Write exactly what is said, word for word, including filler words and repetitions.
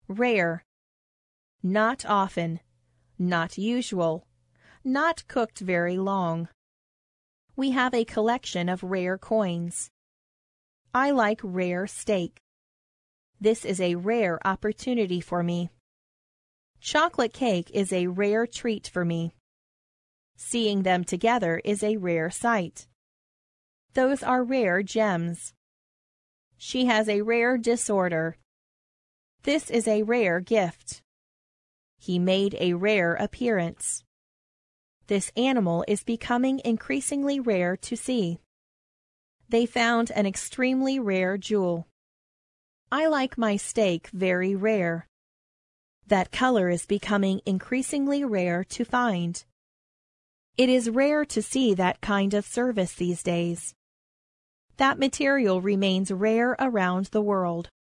Rare. Not often. Not usual. Not cooked very long. We have a collection of rare coins. I like rare steak. This is a rare opportunity for me. Chocolate cake is a rare treat for me. Seeing them together is a rare sight. Those are rare gems. She has a rare disorder. This is a rare gift. He made a rare appearance. This animal is becoming increasingly rare to see. They found an extremely rare jewel. I like my steak very rare. That color is becoming increasingly rare to find. It is rare to see that kind of service these days. That material remains rare around the world.